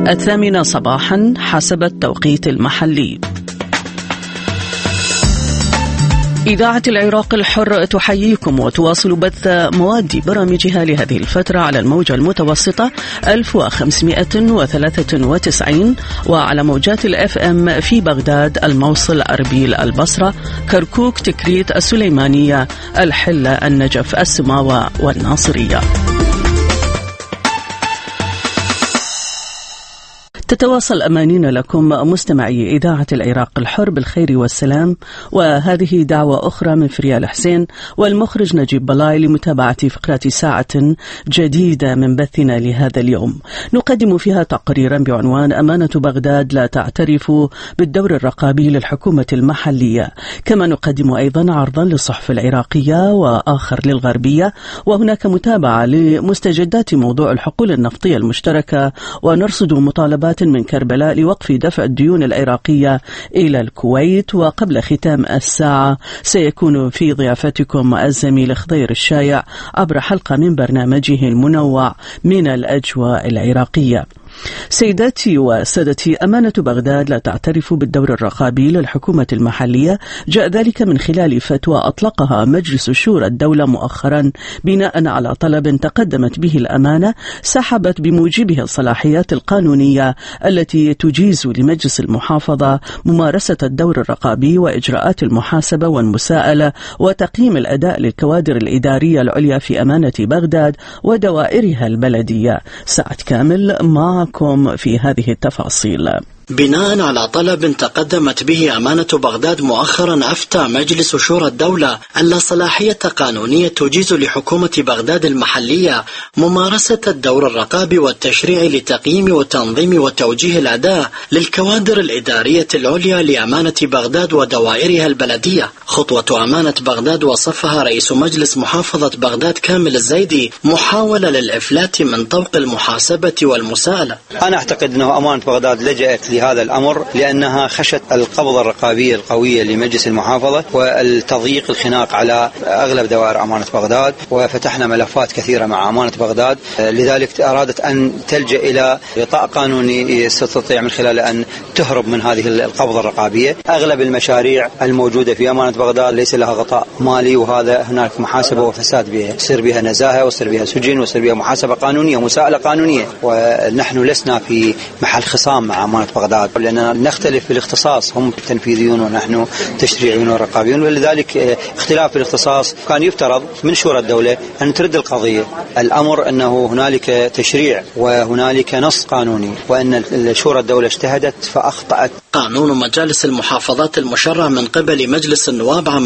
8 صباحا حسب التوقيت المحلي. إذاعة العراق الحر تحييكم وتواصل بث مواد برامجها لهذه الفترة على الموجة المتوسطة 1593 وعلى موجات الFM في بغداد، الموصل، أربيل، البصرة، كركوك، تكريت، السليمانية، الحلة، النجف، السماوة والناصرية. تتواصل أمانينا لكم مستمعي إذاعة العراق الحر بالخير والسلام، وهذه دعوة أخرى من فريال حسين والمخرج نجيب بلاي لمتابعة فقرة ساعة جديدة من بثنا لهذا اليوم، نقدم فيها تقريرا بعنوان أمانة بغداد لا تعترف بالدور الرقابي للحكومة المحلية، كما نقدم أيضا عرضا للصحف العراقية وآخر للغربية، وهناك متابعة لمستجدات موضوع الحقول النفطية المشتركة، ونرصد مطالبات من كربلاء لوقف دفع الديون العراقية إلى الكويت. وقبل ختام الساعة سيكون في ضيافتكم الزميل خضير الشايع عبر حلقة من برنامجه المنوع من الأجواء العراقية. سيداتي وسادتي، أمانة بغداد لا تعترف بالدور الرقابي للحكومة المحلية جاء ذلك من خلال فتوى أطلقها مجلس شورى الدولة مؤخرا بناء على طلب تقدمت به الأمانة سحبت بموجبه الصلاحيات القانونية التي تجيز لمجلس المحافظة ممارسة الدور الرقابي وإجراءات المحاسبة والمساءلة وتقييم الأداء للكوادر الإدارية العليا في أمانة بغداد ودوائرها البلدية. سعد كامل معكم في هذه التفاصيل. بناء على طلب تقدمت به أمانة بغداد مؤخرا، أفتى مجلس شورى الدولة أن لا صلاحية قانونية تجيز لحكومة بغداد المحلية ممارسة الدور الرقابي والتشريعي لتقييم وتنظيم وتوجيه الأداء للكوادر الإدارية العليا لأمانة بغداد ودوائرها البلدية. خطوة أمانة بغداد وصفها رئيس مجلس محافظة بغداد كامل الزيدي محاولة للإفلات من طوق المحاسبة والمساءلة. أنا أعتقد أنه أمانة بغداد لجأت لهذا الأمر لأنها خشت القبضة الرقابية القوية لمجلس المحافظة والتضييق الخناق على أغلب دوائر أمانة بغداد، وفتحنا ملفات كثيرة مع أمانة بغداد، لذلك أرادت أن تلجأ إلى غطاء قانوني تستطيع من خلاله أن تهرب من هذه القبضة الرقابية. أغلب المشاريع الموجودة في أمانة بغداد ليس لها غطاء مالي، وهذا هناك محاسبة وفساد بها، يصير بها نزاهة ويصير بها سجن ويصير بها محاسبة قانونية ومساءلة قانونية، ونحن لسنا في محل خصام مع أمانة بغداد لأننا نختلف في الاختصاص، هم تنفيذيون ونحن تشريعيون ورقابيون، ولذلك اختلاف الاختصاص كان يفترض من شورى الدولة أن ترد القضية. الأمر أنه هنالك تشريع وهنالك نص قانوني، وأن شورى الدولة اجتهدت فأخطأت. قانون مجالس المحافظات المشرع من قبل مجلس النواب عام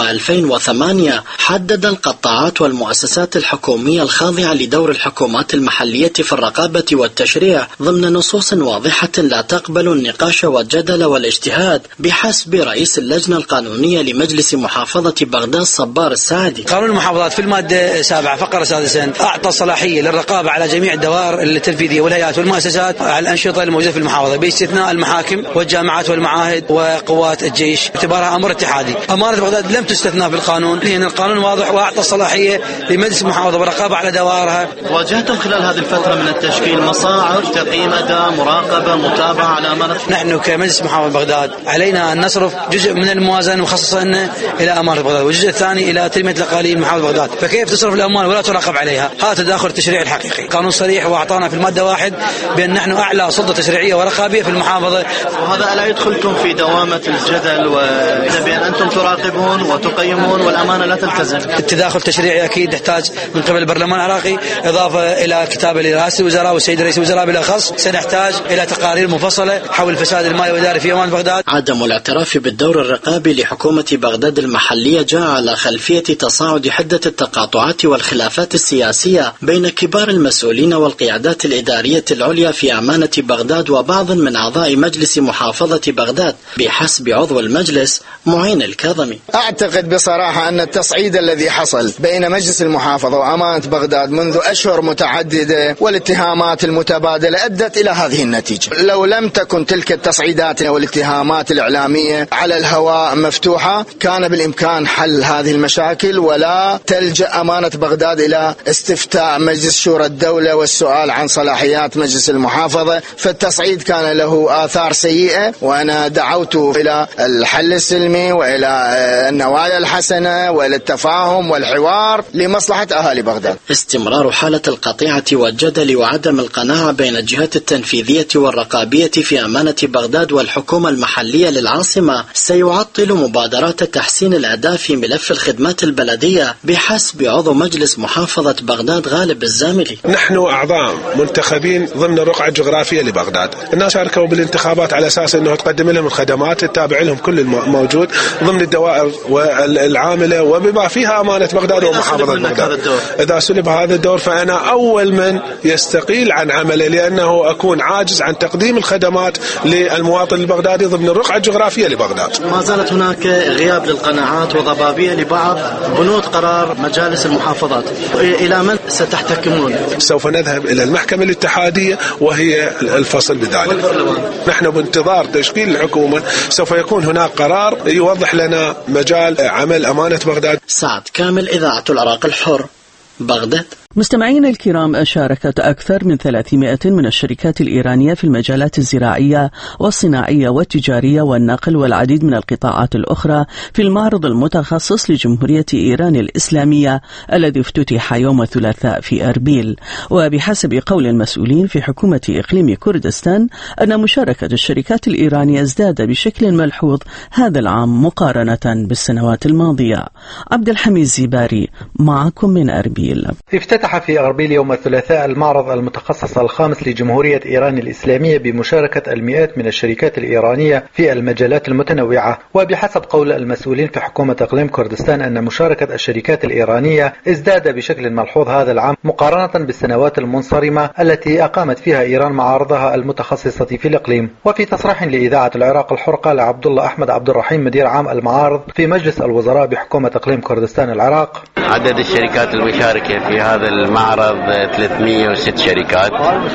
2008 حدد القطاعات والمؤسسات الحكومية الخاضعة لدور الحكومات المحلية في الرقابة والتشريع ضمن نصوص واضحة لا تقبل النقاش والجدل والاجتهاد، بحسب رئيس اللجنة القانونية لمجلس محافظة بغداد صبار السعدي. قانون المحافظات في المادة 7 فقرة 6 أعطى صلاحية للرقابة على جميع الدوائر التنفيذية والهيئات والمؤسسات على الأنشطة الموجودة في المحافظة باستثناء المحاكم والجامعات والمعاهد وقوات الجيش باعتبارها أمر اتحادي. أمانة بغداد لم تستثنى في القانون لأن القانون واضح وأعطى صلاحية لمجلس المحافظة بالرقابة على دوائرها. واجهتم خلال هذه الفترة من التشكيل مصاعب تقييم أداء، مراقبة، متابعة على أمانة؟ نحن كمجلس محافظة بغداد علينا أن نصرف جزء من الموازنة مخصصة إلى أمانة بغداد، والجزء الثاني إلى تنمية الأقاليم محافظة بغداد، فكيف تصرف الأموال ولا تراقب عليها؟ هذا تداخل التشريع الحقيقي. قانون صريح وأعطانا في المادة 1 بأن نحن أعلى سلطة تشريعية ورقابية في المحافظة. وهذا ألا يدخلكم في دوامة الجدل بأن أنتم تراقبون وتقيمون والأمانة لا تلتزم؟ التداخل التشريعي أكيد يحتاج من قبل البرلمان العراقي، إضافة إلى كتابة لرئاسة الوزراء والسيد رئيس الوزراء بالأخص، سنحتاج إلى تقارير مفصلة حول الفساد المالي والإداري في أمانة بغداد. عدم الاعتراف بالدور الرقابي لحكومة بغداد المحلية جاء على خلفية تصاعد حدة التقاطعات والخلافات السياسية بين كبار المسؤولين والقيادات الإدارية العليا في أمانة بغداد وبعض من أعضاء مجلس محافظة بغداد، بحسب عضو المجلس معين الكاظمي. أعتقد بصراحة أن التصعيد الذي حصل بين مجلس المحافظة وأمانة بغداد منذ أشهر متعددة والاتهامات المتبادلة أدت إلى هذه النتيجة. لو لم تكن تلك تلك التصعيدات والاتهامات الإعلامية على الهواء مفتوحة، كان بالإمكان حل هذه المشاكل ولا تلجأ أمانة بغداد إلى استفتاء مجلس شورى الدولة والسؤال عن صلاحيات مجلس المحافظة. فالتصعيد كان له آثار سيئة، وأنا دعوت إلى الحل السلمي وإلى النوايا الحسنة وإلى التفاهم والحوار لمصلحة أهالي بغداد. استمرار حالة القطيعة والجدل وعدم القناعة بين الجهات التنفيذية والرقابية في أمانة بغداد والحكومة المحلية للعاصمة سيعطل مبادرات تحسين الأداء في ملف الخدمات البلدية بحسب عضو مجلس محافظة بغداد غالب الزاملي. نحن أعضاء منتخبين ضمن الرقعة الجغرافية لبغداد، الناس شاركوا بالانتخابات على أساس أنه تقدم لهم الخدمات، تتابع لهم كل الموجود ضمن الدوائر والعاملة وبما فيها أمانة بغداد ومحافظة بغداد. إذا سلب هذا الدور فأنا أول من يستقيل عن عمله، لأنه أكون عاجز عن تقديم الخدمات للمواطن البغدادي ضمن الرقعة الجغرافية لبغداد. ما زالت هناك غياب للقناعات وضبابية لبعض بنود قرار مجالس المحافظات، إلى من ستحتكمون؟ سوف نذهب إلى المحكمة الاتحادية وهي الفصل بذلك. نحن بانتظار تشكيل الحكومة، سوف يكون هناك قرار يوضح لنا مجال عمل أمانة بغداد. سعد كامل، إذاعة العراق الحر، بغداد. مستمعين الكرام، شاركت أكثر من 300 من الشركات الإيرانية في المجالات الزراعية والصناعية والتجارية والنقل والعديد من القطاعات الأخرى في المعرض المتخصص لجمهورية إيران الإسلامية الذي افتتح يوم الثلاثاء في أربيل. وبحسب قول المسؤولين في حكومة إقليم كردستان أن مشاركة الشركات الإيرانية ازداد بشكل ملحوظ هذا العام مقارنة بالسنوات الماضية. عبد الحميد زيباري معكم من أربيل. افتتح في أربيل يوم الثلاثاء المعرض المتخصص الخامس لجمهورية إيران الإسلامية بمشاركة المئات من الشركات الإيرانية في المجالات المتنوعة. وبحسب قول المسؤولين في حكومة إقليم كردستان أن مشاركة الشركات الإيرانية ازداد بشكل ملحوظ هذا العام مقارنة بالسنوات المنصرمة التي أقامت فيها إيران معارضها المتخصصة في الإقليم. وفي تصريح لإذاعة العراق الحر قال عبد الله أحمد عبد الرحيم مدير عام المعارض في مجلس الوزراء بحكومة إقليم كردستان العراق: عدد الشركات المشاركة في هذا المعرض 306 شركات.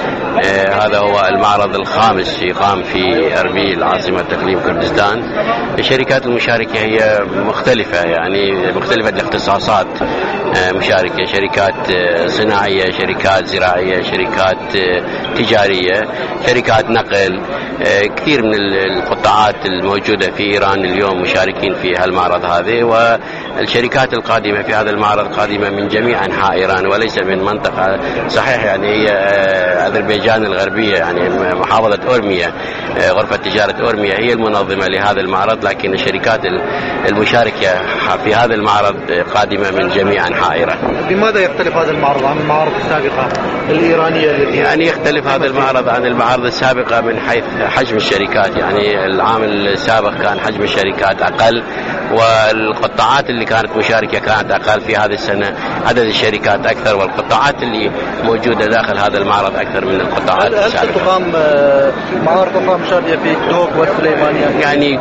هذا هو المعرض الخامس يقام في أربيل عاصمة إقليم كردستان. الشركات المشاركة هي مختلفة، يعني مختلفة الاختصاصات مشاركة، شركات صناعية، شركات زراعية، شركات تجارية، شركات نقل. كثير من القطاعات الموجودة في إيران اليوم مشاركين في هالمعرض هذا، والشركات القادمة في هذا المعرض قادمة من جميع أنحاء إيران وليس من منطقة. صحيح يعني هي أذربيجان الغربية، يعني محافظة أورميا، غرفة تجارة أورميا هي المنظمة لهذا المعرض، لكن الشركات المشاركة في هذا المعرض قادمة من جميع أنحاء إيران. بماذا يختلف هذا المعرض عن المعارض السابقة الإيرانية؟ يعني يختلف هذا المعرض عن المعارض السابقة من حيث حجم الشركات. يعني العام السابق كان حجم الشركات أقل، والقطاعات اللي كانت مشاركة كانت أقل. في هذه السنة عدد الشركات أكثر، والقطاعات اللي موجودة داخل هذا المعرض أكثر من القطاعات السابقة. هل تقام معارض أخرى مشاركة في دوق والسليمانية؟ يعني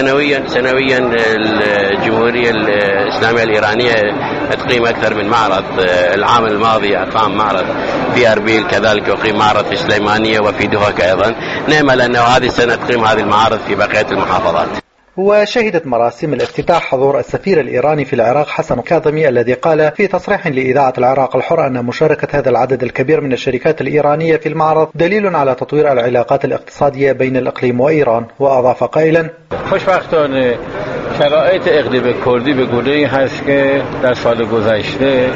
سنويا الجمهورية الإسلامية الإيرانية تقيم أكثر من معرض. العام الماضي أقام معرض في أربيل، كذلك أقيم معرض في سليمانية وفي دهوك أيضا. نأمل أنه هذه السنة تقيم هذه المعارض في بقية المحافظات. وشهدت مراسم الافتتاح حضور السفير الإيراني في العراق حسن كاظمي، الذي قال في تصريح لإذاعة العراق الحر أن مشاركة هذا العدد الكبير من الشركات الإيرانية في المعرض دليل على تطوير العلاقات الاقتصادية بين الإقليم وإيران. وأضاف قائلا: خوشبختانه شرایط اقلیم کردی به گونه‌ای هست که در سال گذشته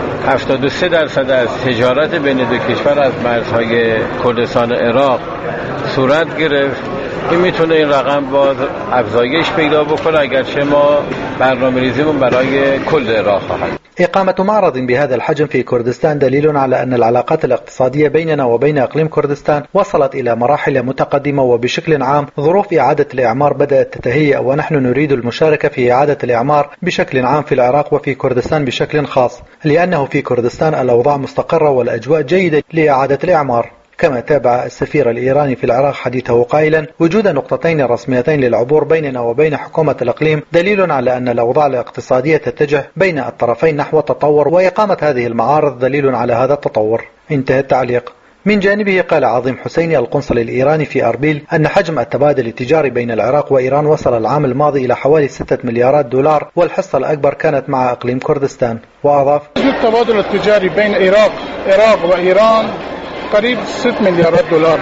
73% از تجارت بین دو کشور از مرزهای کردستان و عراق صورت گرفت. این میتونه این رقم باز افزایش پیدا بکنه اگرچه ما برنامه‌ریزیمون برای کل عراق خواهد. إقامة معرض بهذا الحجم في كردستان دليل على أن العلاقات الاقتصادية بيننا وبين إقليم كردستان وصلت إلى مراحل متقدمة، وبشكل عام ظروف إعادة الإعمار بدأت تتهيأ، ونحن نريد المشاركة في إعادة الإعمار بشكل عام في العراق وفي كردستان بشكل خاص، لأنه في كردستان الأوضاع مستقرة والأجواء جيدة لإعادة الإعمار. كما تابع السفير الإيراني في العراق حديثه قائلا: وجود نقطتين رسميتين للعبور بيننا وبين حكومة الإقليم دليل على أن الأوضاع الاقتصادية تتجه بين الطرفين نحو التطور، وإقامة هذه المعارض دليل على هذا التطور. انتهى التعليق. من جانبه قال عظيم حسيني القنصل الإيراني في أربيل أن حجم التبادل التجاري بين العراق وإيران وصل العام الماضي إلى حوالي 6 مليارات دولار، والحصة الأكبر كانت مع إقليم كردستان. وأضاف: حجم التبادل التجاري بين العراق وإيران قريب 6 مليارات دولار،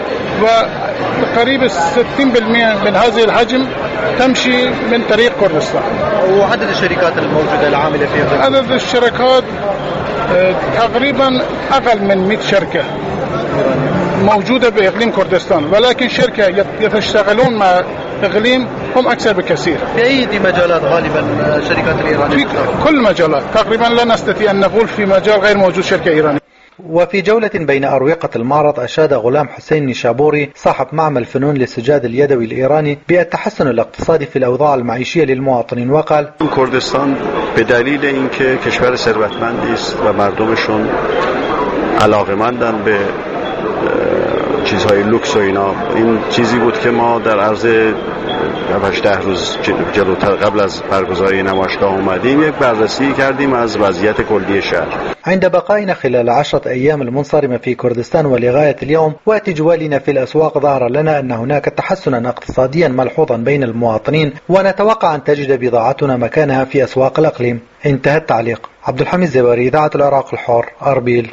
وقريب 60% من هذه الحجم تمشي من طريق كردستان. وعدد الشركات الموجودة العاملة فيها؟ عدد الشركات تقريبا أقل من 100 شركة موجودة بإقليم كردستان، ولكن شركة يتشتغلون مع إقليم هم أكثر بكثير. في أي مجالات غالبا الشركات الإيرانية؟ في كل مجالات تقريبا، لا نستطيع أن نقول في مجال غير موجود شركة إيرانية. وفي جولة بين أروقة المعرض أشاد غلام حسين نشابوري صاحب معمل فنون للسجاد اليدوي الإيراني بالتحسن الاقتصادي في الأوضاع المعيشية للمواطنين، وقال: كردستان بدلیل اینکه کشور ثروتمندی است و مردمشون علاقه‌مندن به چیزهای لوکس و اینا، این چیزی بود که ما در عرض 18 روز جلوتر قبل از برگزاری نمایشگاه اومدیم یک بررسی کردیم از وضعیت کلی شهر. عند بقائنا خلال 10 أيام المنصرمة في كردستان ولغاية اليوم وتجوالنا في الأسواق ظهر لنا أن هناك تحسنا اقتصاديا ملحوظا بين المواطنين، ونتوقع أن تجد بضاعتنا مكانها في أسواق الأقليم. انتهى التعليق. عبد الحميد زباري، إذاعة العراق الحر، أربيل.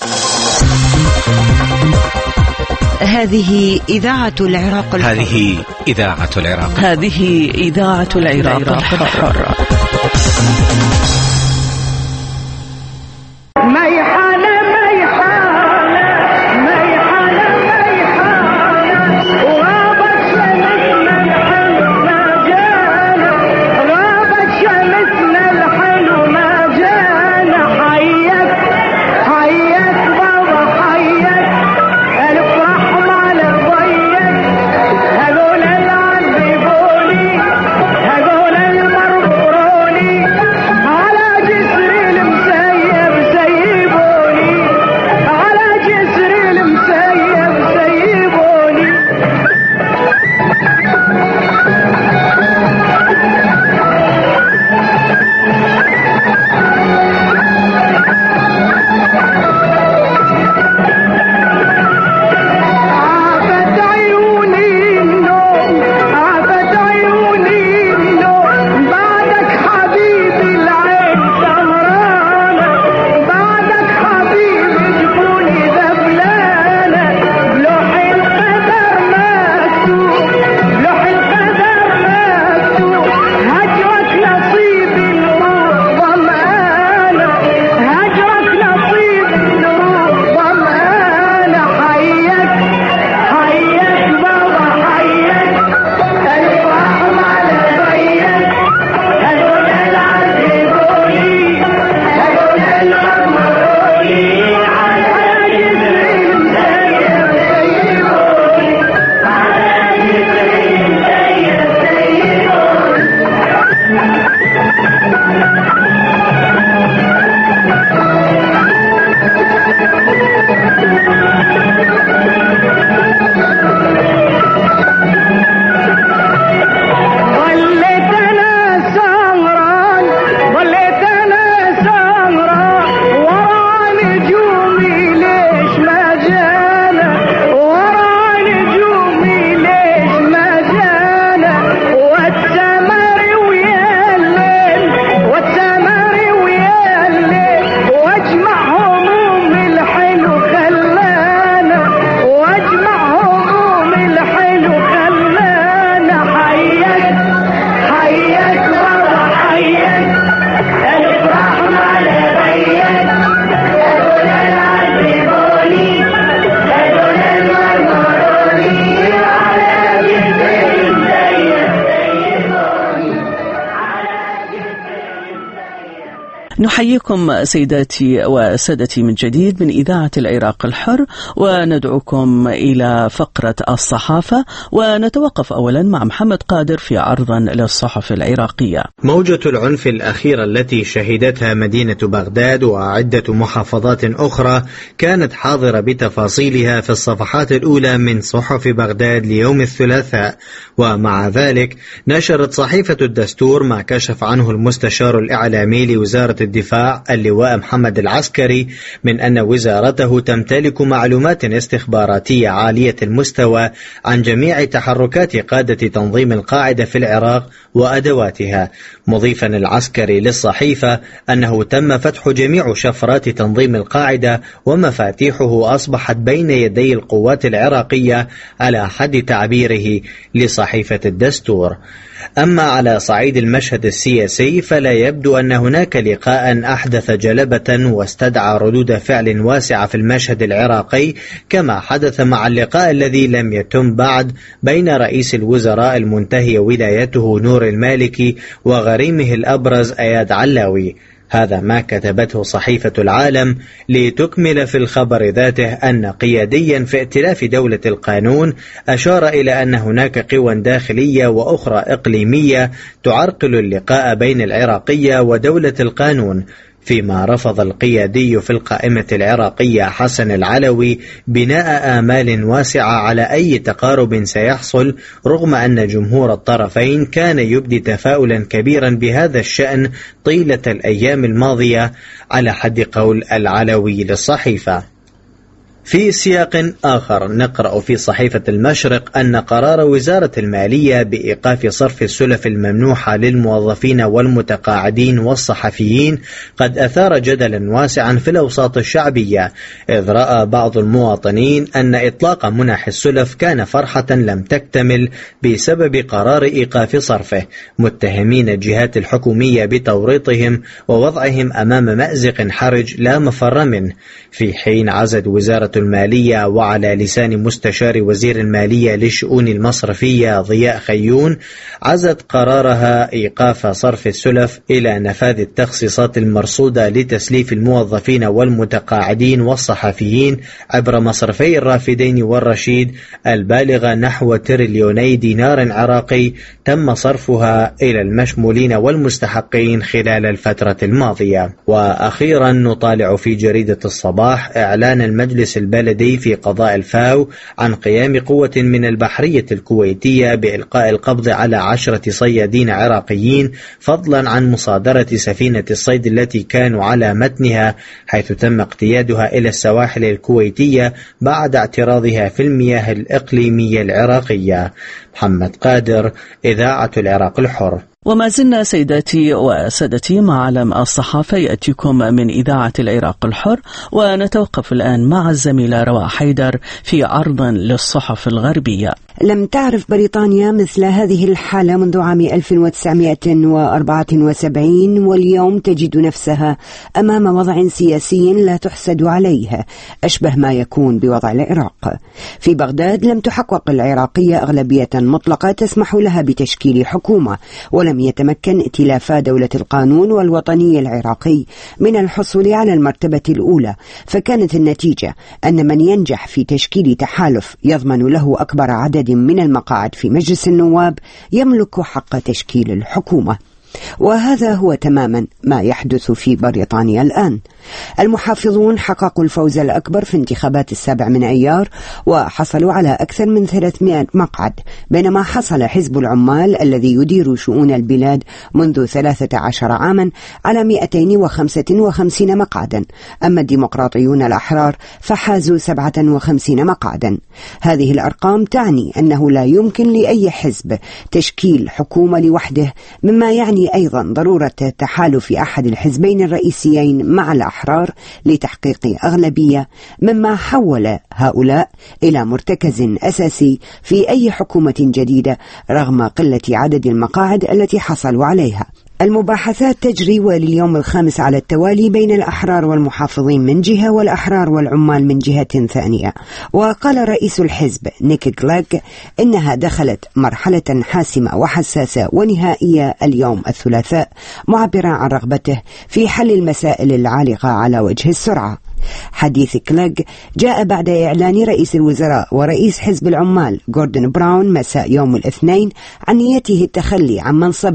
هذه إذاعة العراق الحر. هذه إذاعة العراق. هذه إذاعة العراق الحر. نحييكم سيداتي وسادتي من جديد من إذاعة العراق الحر، وندعوكم إلى فقرة الصحافة، ونتوقف أولا مع محمد قادر في عرض للصحف العراقية. موجة العنف الأخيرة التي شهدتها مدينة بغداد وعدة محافظات أخرى كانت حاضرة بتفاصيلها في الصفحات الأولى من صحف بغداد ليوم الثلاثاء، ومع ذلك نشرت صحيفة الدستور ما كشف عنه المستشار الإعلامي لوزارة الدفاع اللواء محمد العسكري من أن وزارته تمتلك معلومات استخباراتية عالية المستوى عن جميع تحركات قادة تنظيم القاعدة في العراق وأدواتها، مضيفا العسكري للصحيفة أنه تم فتح جميع شفرات تنظيم القاعدة ومفاتيحه أصبحت بين يدي القوات العراقية على حد تعبيره لصحيفة الدستور. أما على صعيد المشهد السياسي فلا يبدو أن هناك لقاء أحدث جلبة واستدعى ردود فعل واسعة في المشهد العراقي كما حدث مع اللقاء الذي لم يتم بعد بين رئيس الوزراء المنتهي ولايته نور المالكي وغريمه الأبرز أياد علاوي. هذا ما كتبته صحيفة العالم، لتكمل في الخبر ذاته أن قياديا في ائتلاف دولة القانون أشار إلى أن هناك قوى داخلية وأخرى إقليمية تعرقل اللقاء بين العراقية ودولة القانون، فيما رفض القيادي في القائمة العراقية حسن العلوي بناء آمال واسعة على أي تقارب سيحصل، رغم أن جمهور الطرفين كان يبدي تفاؤلا كبيرا بهذا الشأن طيلة الأيام الماضية على حد قول العلوي للصحيفة. في سياق آخر نقرأ في صحيفة المشرق أن قرار وزارة المالية بإيقاف صرف السلف الممنوحة للموظفين والمتقاعدين والصحفيين قد أثار جدلا واسعا في الأوساط الشعبية، إذ رأى بعض المواطنين أن إطلاق منح السلف كان فرحة لم تكتمل بسبب قرار إيقاف صرفه، متهمين الجهات الحكومية بتوريطهم ووضعهم أمام مأزق حرج لا مفر منه، في حين عزت وزارة المالية وعلى لسان مستشار وزير المالية للشؤون المصرفية ضياء خيون عزت قرارها إيقاف صرف السلف إلى نفاذ التخصيصات المرصودة لتسليف الموظفين والمتقاعدين والصحفيين عبر مصرفي الرافدين والرشيد البالغة نحو 2 تريليون دينار عراقي تم صرفها إلى المشمولين والمستحقين خلال الفترة الماضية. وأخيرا نطالع في جريدة الصباح إعلان المجلس البلدي في قضاء الفاو عن قيام قوة من البحرية الكويتية بإلقاء القبض على 10 صيادين عراقيين، فضلا عن مصادرة سفينة الصيد التي كانوا على متنها، حيث تم اقتيادها إلى السواحل الكويتية بعد اعتراضها في المياه الإقليمية العراقية. محمد قادر، إذاعة العراق الحر. وما زلنا سيداتي وسادتي مع علم الصحافة يأتيكم من إذاعة العراق الحر، ونتوقف الآن مع الزميلة رواء حيدر في عرض للصحف الغربية. لم تعرف بريطانيا مثل هذه الحالة منذ عام 1974، واليوم تجد نفسها أمام وضع سياسي لا تحسد عليه، أشبه ما يكون بوضع العراق. في بغداد لم تحقق العراقية أغلبية مطلقة تسمح لها بتشكيل حكومة، ولم يتمكن ائتلافا دولة القانون والوطني العراقي من الحصول على المرتبة الأولى، فكانت النتيجة أن من ينجح في تشكيل تحالف يضمن له أكبر عدد من المقاعد في مجلس النواب يملك حق تشكيل الحكومة. وهذا هو تماما ما يحدث في بريطانيا الآن. المحافظون حققوا الفوز الأكبر في انتخابات 7 أيار وحصلوا على أكثر من 300 مقعد، بينما حصل حزب العمال الذي يدير شؤون البلاد منذ 13 عاما على 255 مقعدا، أما الديمقراطيون الأحرار فحازوا 57 مقعدا. هذه الأرقام تعني أنه لا يمكن لأي حزب تشكيل حكومة لوحده، مما يعني أيضا ضرورة تحالف أحد الحزبين الرئيسيين مع الأحرار لتحقيق أغلبية، مما حول هؤلاء إلى مرتكز أساسي في أي حكومة جديدة رغم قلة عدد المقاعد التي حصلوا عليها. المباحثات تجري ولليوم الخامس على التوالي بين الأحرار والمحافظين من جهة والأحرار والعمال من جهة ثانية. وقال رئيس الحزب نيك كليغ إنها دخلت مرحلة حاسمة وحساسة ونهائية اليوم الثلاثاء، معبرا عن رغبته في حل المسائل العالقة على وجه السرعة. حديث كليغ جاء بعد إعلان رئيس الوزراء ورئيس حزب العمال غوردون براون مساء يوم الاثنين عن نيته التخلي عن منصبه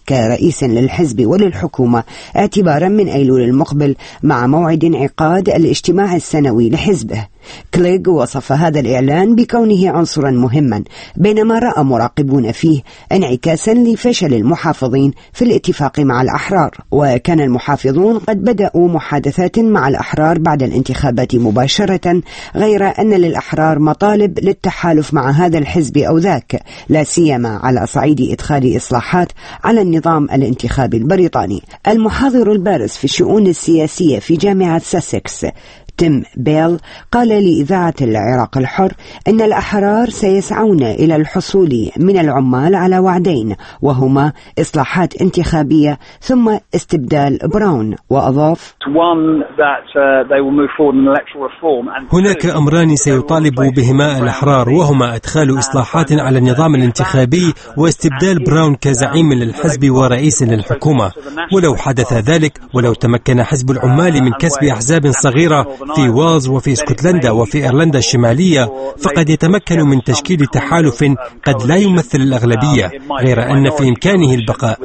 كرئيس للحزب وللحكومة اعتبارا من أيلول المقبل مع موعد انعقاد الاجتماع السنوي لحزبه. كليغ وصف هذا الإعلان بكونه عنصرا مهما، بينما رأى مراقبون فيه انعكاسا لفشل المحافظين في الاتفاق مع الأحرار. وكان المحافظون قد بدأوا محادثات مع الأحرار بعد الانتخابات مباشرة، غير أن للأحرار مطالب للتحالف مع هذا الحزب أو ذاك، لا سيما على صعيد إدخال إصلاحات على النظام الانتخابي البريطاني. المحاضر البارز في الشؤون السياسية في جامعة ساسكس تيم بيل قال لإذاعة العراق الحر أن الأحرار سيسعون إلى الحصول من العمال على وعدين، وهما إصلاحات انتخابية ثم استبدال براون. وأضاف: هناك أمران سيطالب بهما الأحرار، وهما إدخال إصلاحات على النظام الانتخابي واستبدال براون كزعيم للحزب ورئيس للحكومة. ولو حدث ذلك، ولو تمكن حزب العمال من كسب أحزاب صغيرة في والز وفي اسكتلندا وفي إيرلندا الشمالية، فقد يتمكن من تشكيل تحالف قد لا يمثل الأغلبية، غير أن في إمكانه البقاء.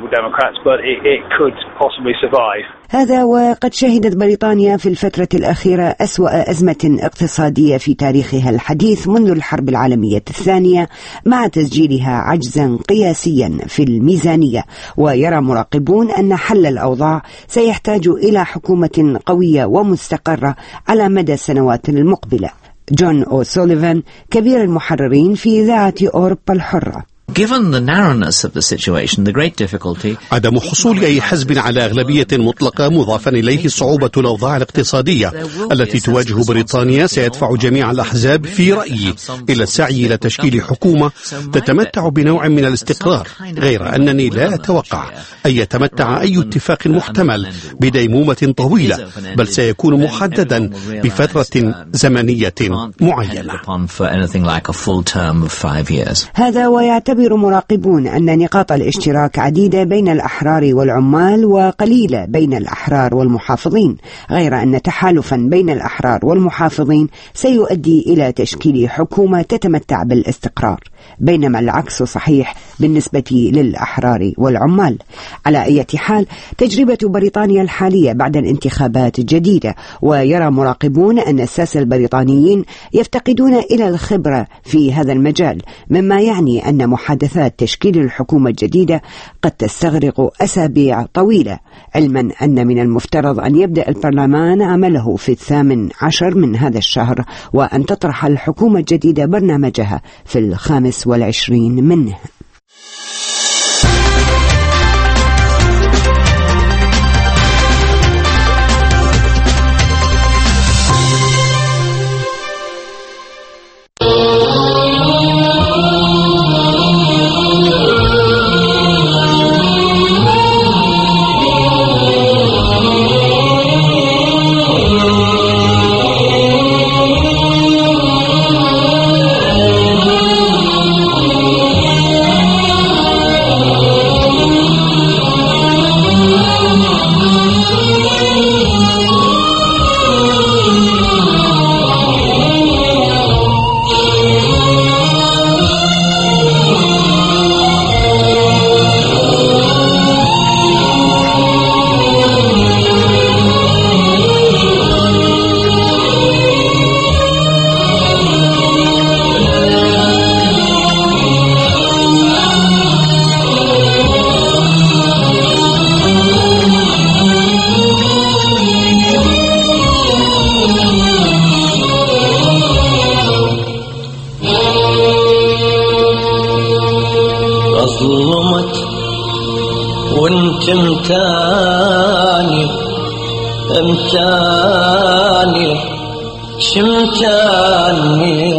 هذا وقد شهدت بريطانيا في الفترة الأخيرة أسوأ أزمة اقتصادية في تاريخها الحديث منذ الحرب العالمية الثانية، مع تسجيلها عجزا قياسيا في الميزانية. ويرى مراقبون أن حل الأوضاع سيحتاج إلى حكومة قوية ومستقرة على مدى السنوات المقبلة. جون أوسوليفان كبير المحررين في إذاعة أوروبا الحرة: عدم حصول أي حزب على أغلبية مطلقة، مضافا إليه صعوبة الأوضاع الاقتصادية التي تواجه بريطانيا، سيدفع جميع الأحزاب في رأيي إلى السعي إلى تشكيل حكومة تتمتع بنوع من الاستقرار، غير أنني لا أتوقع أن يتمتع أي اتفاق محتمل بديمومة طويلة، بل سيكون محددا بفترة زمنية معينة. هذا ويعتبر مراقبون أن نقاط الاشتراك عديدة بين الأحرار والعمال وقليلة بين الأحرار والمحافظين، غير أن تحالفا بين الأحرار والمحافظين سيؤدي إلى تشكيل حكومة تتمتع بالاستقرار، بينما العكس صحيح بالنسبة للأحرار والعمال. على أي حال، تجربة بريطانيا الحالية بعد الانتخابات جديدة، ويرى مراقبون أن الساسة البريطانيين يفتقدون إلى الخبرة في هذا المجال، مما يعني أن محادثات تشكيل الحكومة الجديدة قد تستغرق أسابيع طويلة، علما أن من المفترض أن يبدأ البرلمان عمله في 18 من هذا الشهر، وأن تطرح الحكومة الجديدة برنامجها في 25 منه. امتاني شمتاني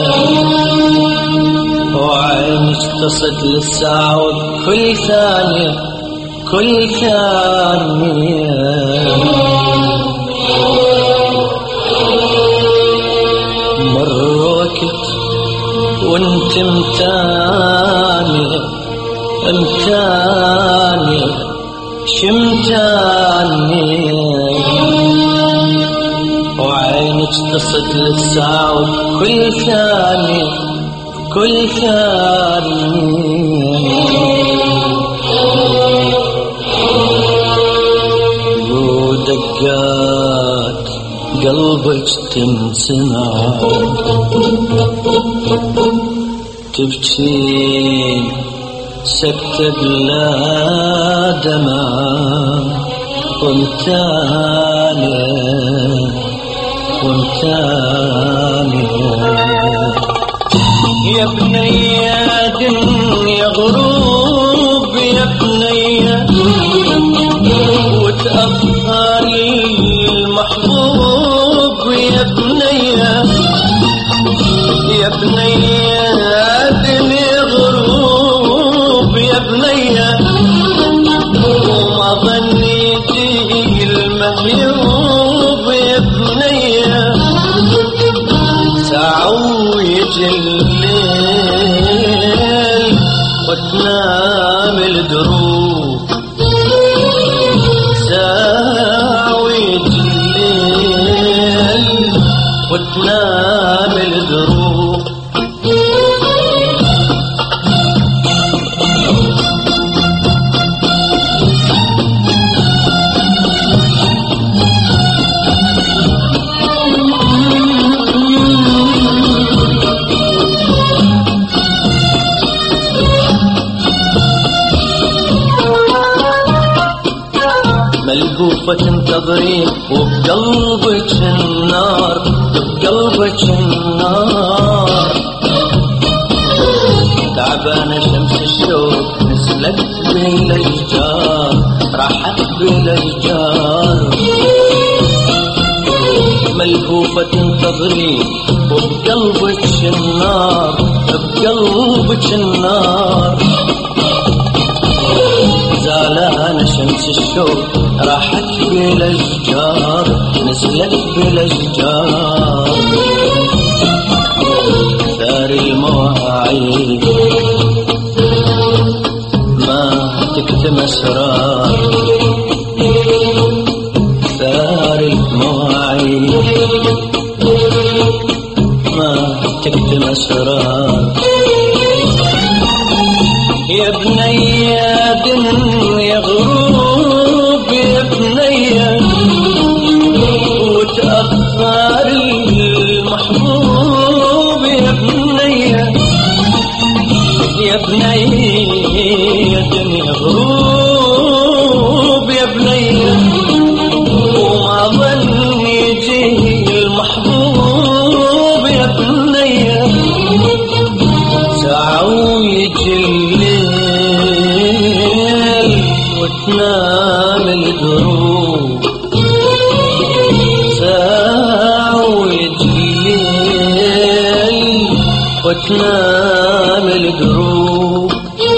وعينك تصد للساعة كل ثانية كل ثانية مر وقت وانت امتاني امتاني شمتاني وعينك تصد للساعة كل ثانية كل ثانية ودقات قلبك تنسمع تبكي سكت بلا دمع وانتاني يا بني دنيا غروب يا بني وتأخر المحبوب يا بني يا بني دنيا غروب يا بني وما ظنيتي المهيوب يا بني ساعة ويجي الليل وتنام الدروب ساعة ويجي الليل وتنام الدروب ملهوفة تنتظرين وبقلبك النار بقلبك النار تعبانة شمس الشوق نزلت بالأشجار راحت بالأشجار ملهوفة تنتظرين وبقلبك النار بقلبك النار زالانة شمس الشوق راحت بالأشجار نزلت بالأشجار ثار المواعيد ما تكتم أسرار ثار المواعيد ما تكتم أسرار يا بني دنيا غروب يا بني وتأخر المحبوب يا بني يا بني دنيا غروب يا بني وما ظن يجي المحبوب يا بني ساعة ويجي الليل وتنام الدروب ساعة ويجي الليل وتنام الدروب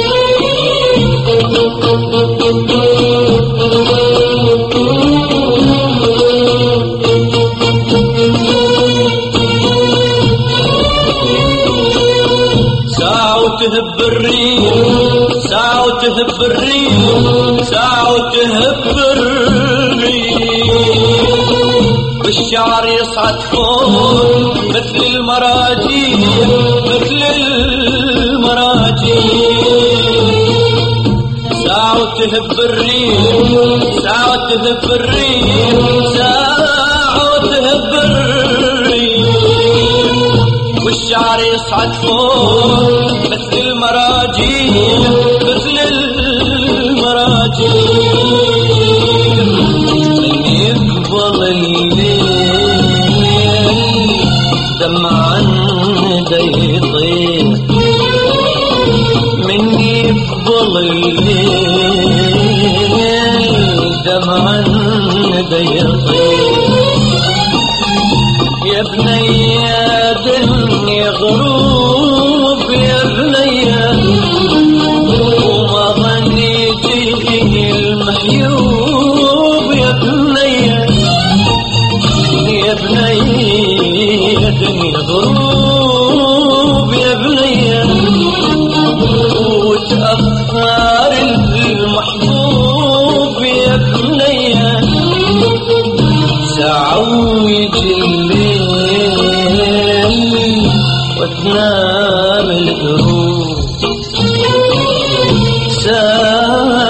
تهب الريح ساعة وتهب الريح ساعة وتهب الريح والشعر يصعد فوق مثل المراجيح مثل المراجيح ساعة وتهب الريح ساعة وتهب الريح ساعة وتهب الريح والشعر يصعد فوق مثل المراجيح مثل المراجيح من يقبل الليل دمعا يطير من يقبل الليل دمعا يطير يا بني دنيا غروب يا بني وما ظنيتي المحيوب يا بني يا بني دنيا غروب يا بني وتأخر المحبوب يا بني ساعة ويجي الليل وتنام الدروب ساعة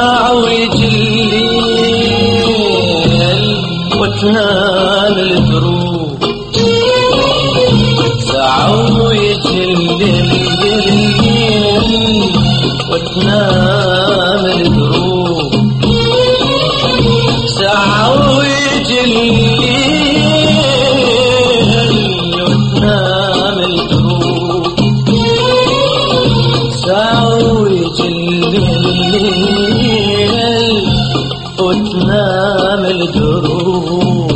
ساويت الليل وتنام الدروب ساويت الليل وتنام الدروب ساويت الليل وتنام الدروب.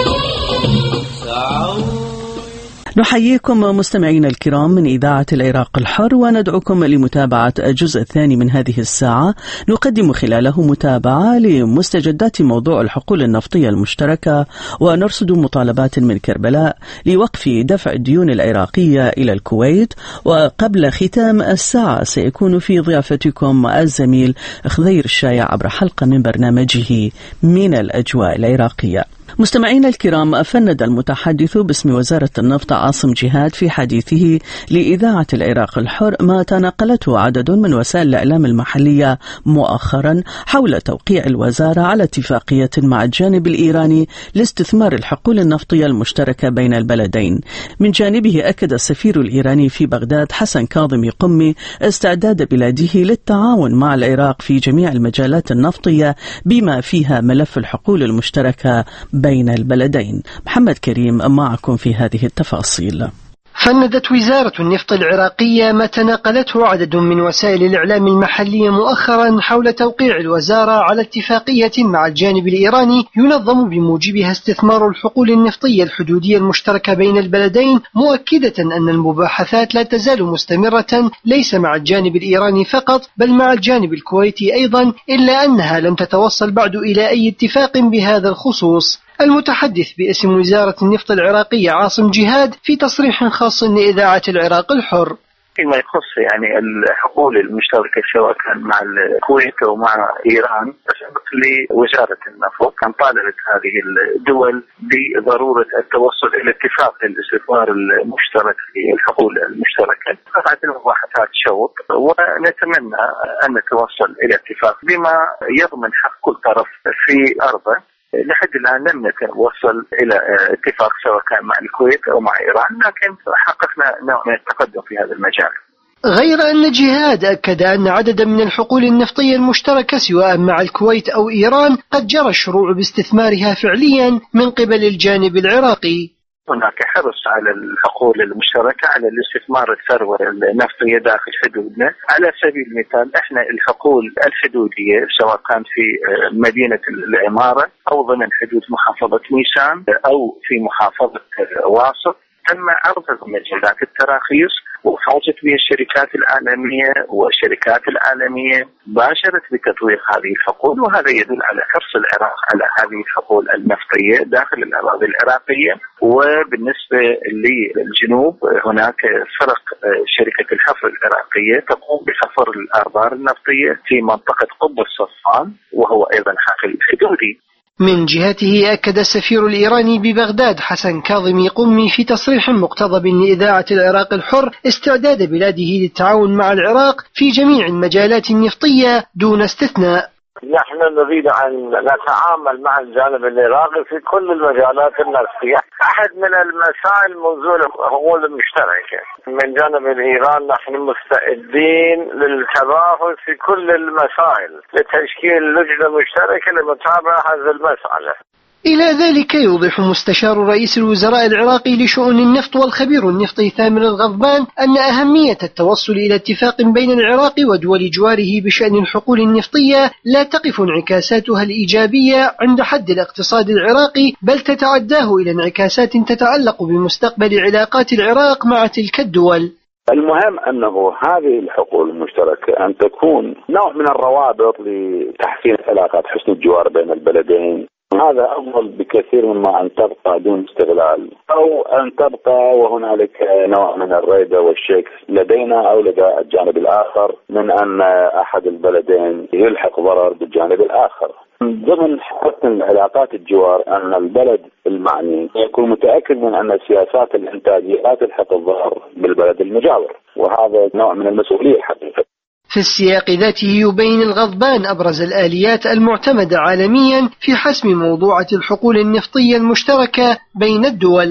نحييكم مستمعينا الكرام من إذاعة العراق الحر وندعوكم لمتابعة الجزء الثاني من هذه الساعة، نقدم خلاله متابعة لمستجدات موضوع الحقول النفطية المشتركة ونرصد مطالبات من كربلاء لوقف دفع الديون العراقية إلى الكويت. وقبل ختام الساعة سيكون في ضيافتكم الزميل خضير الشايع عبر حلقة من برنامجه من الأجواء العراقية. مستمعينا الكرام، فند المتحدث باسم وزارة النفط عاصم جهاد في حديثه لإذاعة العراق الحر ما تناقلته عدد من وسائل الإعلام المحلية مؤخرا حول توقيع الوزارة على اتفاقية مع الجانب الإيراني لاستثمار الحقول النفطية المشتركة بين البلدين. من جانبه أكد السفير الإيراني في بغداد حسن كاظمي قمي استعداد بلاده للتعاون مع العراق في جميع المجالات النفطية بما فيها ملف الحقول المشتركة بين البلدين. محمد كريم معكم في هذه التفاصيل. فندت وزارة النفط العراقية ما تناقلته عدد من وسائل الإعلام المحلية مؤخرا حول توقيع الوزارة على اتفاقية مع الجانب الإيراني ينظم بموجبها استثمار الحقول النفطية الحدودية المشتركة بين البلدين، مؤكدة أن المباحثات لا تزال مستمرة ليس مع الجانب الإيراني فقط بل مع الجانب الكويتي أيضا، إلا أنها لم تتوصل بعد إلى أي اتفاق بهذا الخصوص. المتحدث باسم وزارة النفط العراقية عاصم جهاد في تصريح خاص لإذاعة العراق الحر: فيما يخص الحقول المشتركة سواء كان مع الكويت أو مع إيران، سبق لوزارة النفط أن طالبت هذه الدول بضرورة التوصل إلى اتفاق للاستثمار المشترك في الحقول المشتركة. قطعت المباحثات شوط ونتمنى أن نتوصل إلى اتفاق بما يضمن حق كل طرف في أرضه. لحد الآن لم نتوصل إلى اتفاق سواء كان مع الكويت أو مع إيران، لكن حققنا نوع من التقدم في هذا المجال. غير أن جهاد أكد أن عددا من الحقول النفطية المشتركة سواء مع الكويت أو إيران قد جرى الشروع باستثمارها فعليا من قبل الجانب العراقي. هناك حرص على الحقول المشتركة على الاستثمار الثروة النفطية داخل حدودنا. على سبيل المثال احنا الحقول الحدودية سواء كان في مدينة العمارة أو ضمن حدود محافظة ميسان أو في محافظة واسط تم عرض مجلات التراخيص وحوزت بها الشركات العالمية، والشركات العالمية باشرت بتطوير هذه الحقول، وهذا يدل على حرص العراق على هذه الحقول النفطية داخل الأراضي العراقية. وبالنسبة للجنوب هناك فرق شركة الحفر العراقية تقوم بحفر الآبار النفطية في منطقة قب الصفان وهو أيضا حقل حدودي. من جهته أكد السفير الإيراني ببغداد حسن كاظمي قمي في تصريح مقتضب لإذاعة العراق الحر استعداد بلاده للتعاون مع العراق في جميع المجالات النفطية دون استثناء. نحن نريد أن نتعامل مع الجانب العراقي في كل المجالات النفطية. أحد من المسائل موضوع الحقول المشتركة من جانب الإيران، نحن مستعدين للتباحث في كل المسائل لتشكيل لجنة مشتركة لمتابعة هذه المسألة. إلى ذلك يوضح مستشار رئيس الوزراء العراقي لشؤون النفط والخبير النفطي ثامر الغضبان أن أهمية التوصل إلى اتفاق بين العراق ودول جواره بشأن الحقول النفطية لا تقف انعكاساتها الإيجابية عند حد الاقتصاد العراقي، بل تتعداه إلى انعكاسات تتعلق بمستقبل علاقات العراق مع تلك الدول. المهم أنه هذه الحقول المشتركة أن تكون نوع من الروابط لتحسين علاقات حسن الجوار بين البلدين. هذا أفضل بكثير مما أن تبقى دون استغلال أو أن تبقى وهنالك نوع من الريبة والشك لدينا أو لدى الجانب الآخر من أن أحد البلدين يلحق ضرر بالجانب الآخر. ضمن حسن علاقات الجوار أن البلد المعني يكون متأكد من أن سياسات الإنتاجية لا تلحق الضرر بالبلد المجاور، وهذا نوع من المسؤولية حقيقة. في السياق ذاته يبين الغضبان أبرز الآليات المعتمدة عالميا في حسم موضوعة الحقول النفطية المشتركة بين الدول.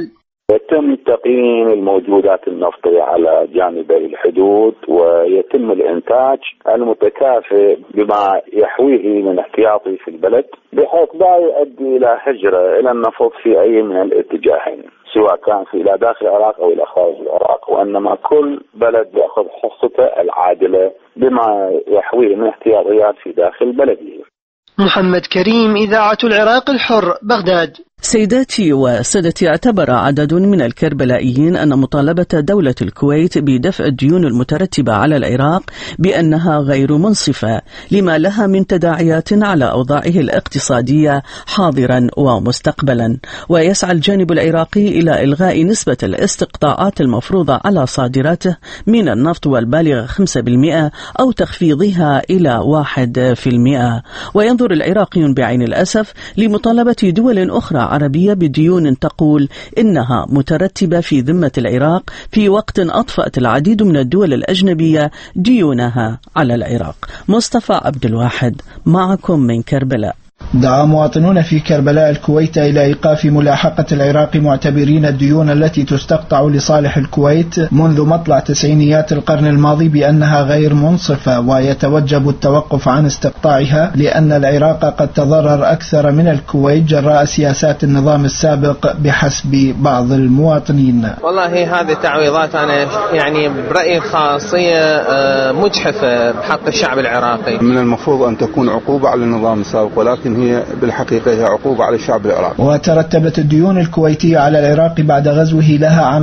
يتم تقييم الموجودات النفطية على جانبي الحدود ويتم الإنتاج المتكافئ بما يحويه من احتياطي في البلد بحيث لا يؤدي إلى هجرة إلى النفط في أي من الاتجاهين، سواء كان إلى داخل العراق أو إلى خارج العراق، وإنما كل بلد يأخذ حصته العادلة بما يحويه من احتياطيات في داخل بلده. محمد كريم، إذاعة العراق الحر، بغداد. سيداتي وسادتي، اعتبر عدد من الكربلائيين أن مطالبة دولة الكويت بدفع الديون المترتبة على العراق بأنها غير منصفة لما لها من تداعيات على أوضاعه الاقتصادية حاضرا ومستقبلا، ويسعى الجانب العراقي إلى إلغاء نسبة الاستقطاعات المفروضة على صادراته من النفط والبالغ 5% أو تخفيضها إلى 1%. وينظر العراقيون بعين الأسف لمطالبة دول أخرى عربية بديون تقول إنها مترتبة في ذمة العراق في وقت أطفأت العديد من الدول الأجنبية ديونها على العراق. مصطفى عبد الواحد معكم من كربلاء. دعا مواطنون في كربلاء الكويت إلى إيقاف ملاحقة العراق معتبرين الديون التي تستقطع لصالح الكويت منذ مطلع تسعينيات القرن الماضي بأنها غير منصفة، ويتوجب التوقف عن استقطاعها لأن العراق قد تضرر أكثر من الكويت جراء سياسات النظام السابق بحسب بعض المواطنين. والله هذه التعويضات أنا يعني برأيي خاصية مجحفة بحق الشعب العراقي. من المفروض أن تكون عقوبة على النظام السابق، ولكن هي بالحقيقة هي عقوبة على الشعب العراقي. وترتبت الديون الكويتية على العراق بعد غزوه لها عام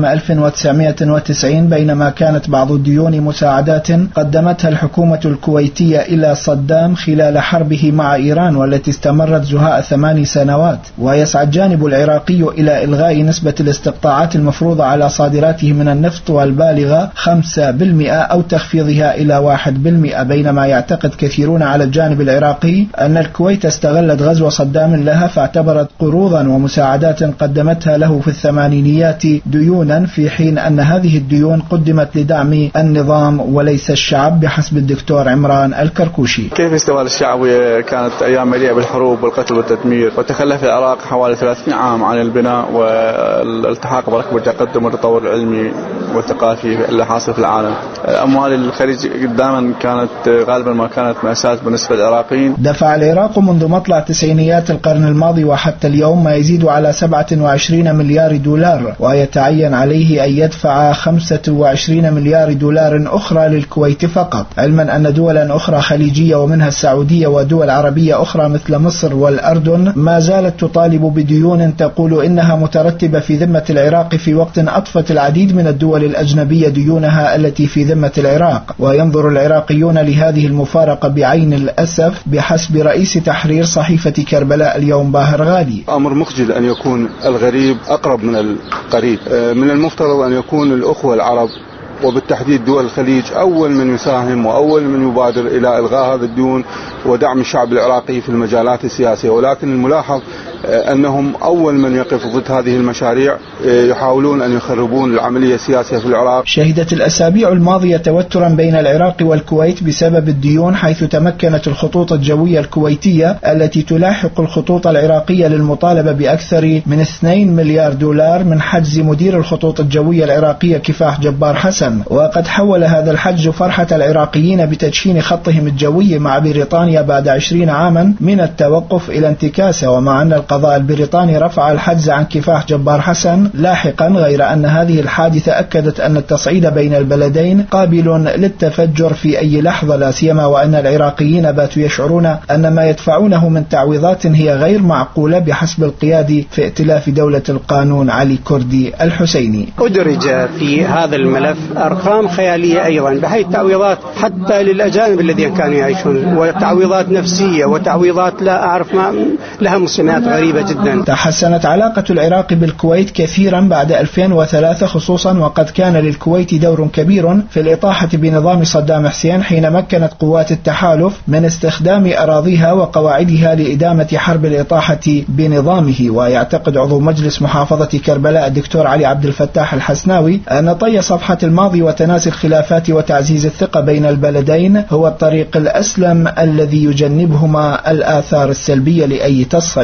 1990، بينما كانت بعض الديون مساعدات قدمتها الحكومة الكويتية إلى صدام خلال حربه مع إيران والتي استمرت زهاء 8 سنوات. ويسعى الجانب العراقي إلى إلغاء نسبة الاستقطاعات المفروضة على صادراته من النفط والبالغة 5% أو تخفيضها إلى 1%، بينما يعتقد كثيرون على الجانب العراقي أن الكويت استغلت غزو صدام لها فاعتبرت قروضا ومساعدات قدمتها له في الثمانينيات ديونا، في حين أن هذه الديون قدمت لدعم النظام وليس الشعب بحسب الدكتور عمران الكركوشي. كيف استوى الشعبية؟ كانت أيام مليئة بالحروب والقتل والتدمير، وتخلف العراق حوالي 30 عام عن البناء والالتحاق بركب التقدم والتطور العلمي والثقافي اللي حاصل في العالم. أموال الخليج دائما كانت غالبا ما كانت مأساة بالنسبة للعراقيين. دفع العراق منذ مطلع تسعينيات القرن الماضي وحتى اليوم ما يزيد على 27 مليار دولار، ويتعين عليه أن يدفع 25 مليار دولار أخرى للكويت فقط، علما أن دولا أخرى خليجية ومنها السعودية ودول عربية أخرى مثل مصر والأردن ما زالت تطالب بديون تقول إنها مترتبة في ذمة العراق في وقت أطفت العديد من الدول الأجنبية ديونها التي في ذمة العراق. وينظر العراقيون لهذه المفارقة بعين الأسف بحسب رئيس تحرير صحيفة كربلاء اليوم باهر غالي. أمر مخجل أن يكون الغريب أقرب من القريب. من المفترض أن يكون الأخوة العرب وبالتحديد دول الخليج أول من يساهم وأول من يبادر إلى إلغاء هذا الديون ودعم الشعب العراقي في المجالات السياسية، ولكن الملاحظ أنهم أول من يقف ضد هذه المشاريع، يحاولون أن يخربون العملية السياسية في العراق. شهدت الأسابيع الماضية توترا بين العراق والكويت بسبب الديون، حيث تمكنت الخطوط الجوية الكويتية التي تلاحق الخطوط العراقية للمطالبة بأكثر من 2 مليار دولار من حجز مدير الخطوط الجوية العراقية كفاح جبار حسن. وقد حول هذا الحجز فرحة العراقيين بتدشين خطهم الجوي مع بريطانيا بعد 20 عاما من التوقف إلى انتكاسة، ومع أن القضاء البريطاني رفع الحجز عن كفاح جبار حسن لاحقا، غير أن هذه الحادثة أكدت أن التصعيد بين البلدين قابل للتفجر في أي لحظة، لا سيما وأن العراقيين باتوا يشعرون أن ما يدفعونه من تعويضات هي غير معقولة بحسب القيادي في ائتلاف دولة القانون علي كردي الحسيني. أدرج في هذا الملف أرقام خيالية أيضا، بحيث تعويضات حتى للأجانب الذين كانوا يعيشون، وتعويضات نفسية وتعويضات لا أعرف ما لها مسميات غريبة جدا. تحسنت علاقة العراق بالكويت كثيرا بعد 2003 خصوصا، وقد كان للكويت دور كبير في الإطاحة بنظام صدام حسين حين مكنت قوات التحالف من استخدام أراضيها وقواعدها لإدامة حرب الإطاحة بنظامه. ويعتقد عضو مجلس محافظة كربلاء الدكتور علي عبد الفتاح الحسناوي أن طي صفحة الماضي وتناسي الخلافات وتعزيز الثقة بين البلدين هو الطريق الأسلم الذي يجنبهما الآثار السلبية لأي تصعيد.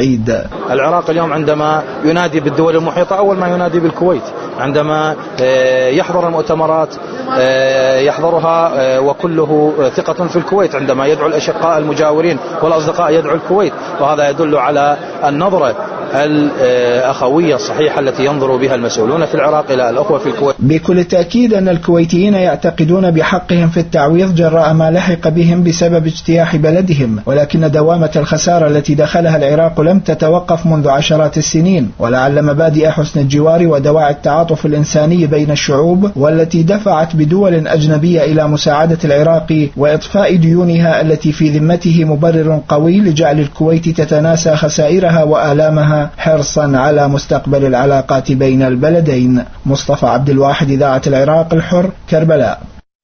العراق اليوم عندما ينادي بالدول المحيطة أول ما ينادي بالكويت، عندما يحضر المؤتمرات يحضرها وكله ثقة في الكويت، عندما يدعو الأشقاء المجاورين والأصدقاء يدعو الكويت، وهذا يدل على النظرة الأخوية الصحيحة التي ينظر بها المسؤولون في العراق إلى الأخوة في الكويت. بكل تأكيد أن الكويتيين يعتقدون بحقهم في التعويض جراء ما لحق بهم بسبب اجتياح بلدهم، ولكن دوامة الخسارة التي دخلها العراق لم تتوقف منذ عشرات السنين، ولعل مبادئ حسن الجوار ودواعي التعاطف الإنساني بين الشعوب والتي دفعت بدول أجنبية إلى مساعدة العراق وإطفاء ديونها التي في ذمته مبرر قوي لجعل الكويت تتناسى خسائرها وآلامها حرصا على مستقبل العلاقات بين البلدين. مصطفى عبد الواحد، إذاعة العراق الحر، كربلاء.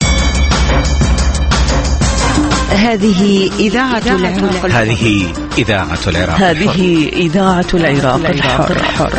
هذه إذاعة العراق الحر. هذه إذاعة العراق الحر. هذه إذاعة العراق الحر.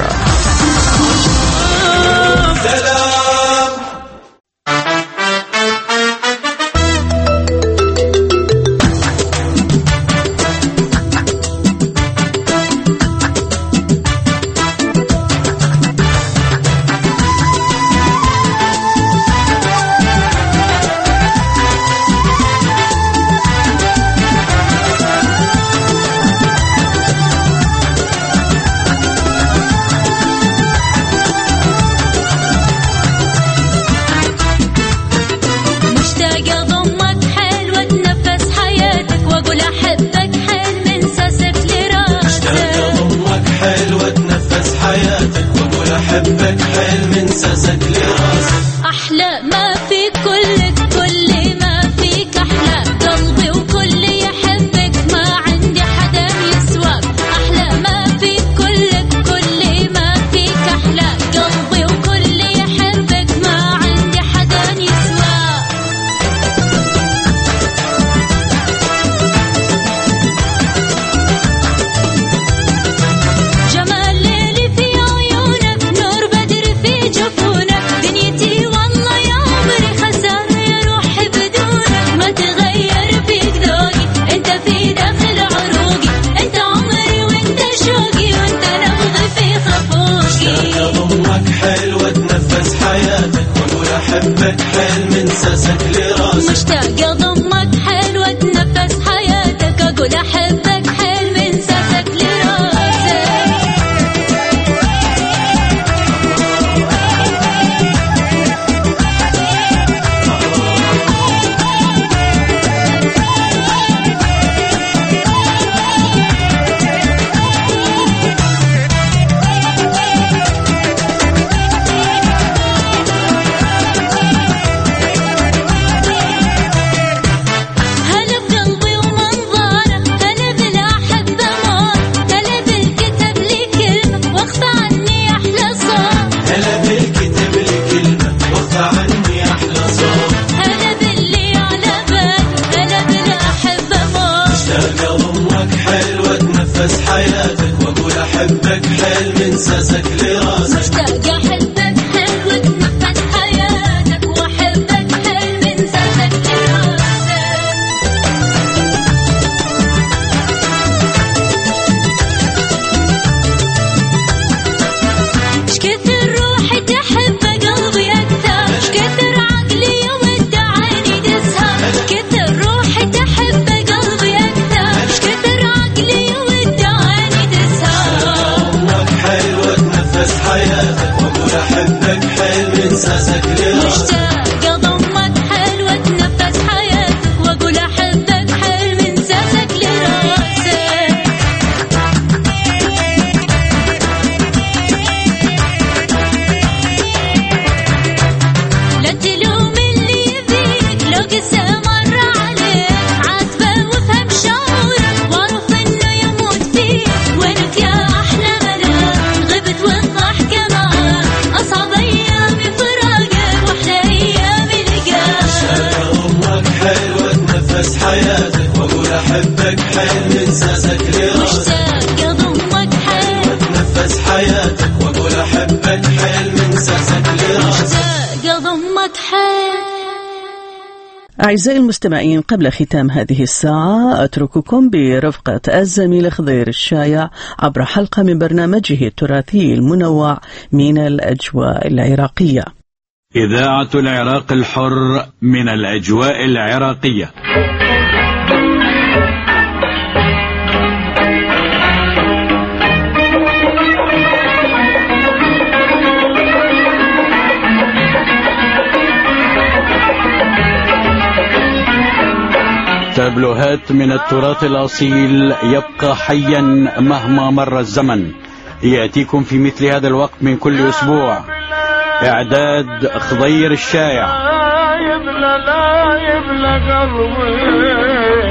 أعزائي المستمعين، قبل ختام هذه الساعة أترككم برفقة الزميل خضير الشايع عبر حلقة من برنامجه التراثي المنوع من الأجواء العراقية. إذاعة العراق الحر من الأجواء العراقية. تابلوهات من التراث الأصيل يبقى حيا مهما مر الزمن، يأتيكم في مثل هذا الوقت من كل أسبوع. إعداد خضير الشايع. لا يبلى قلبي.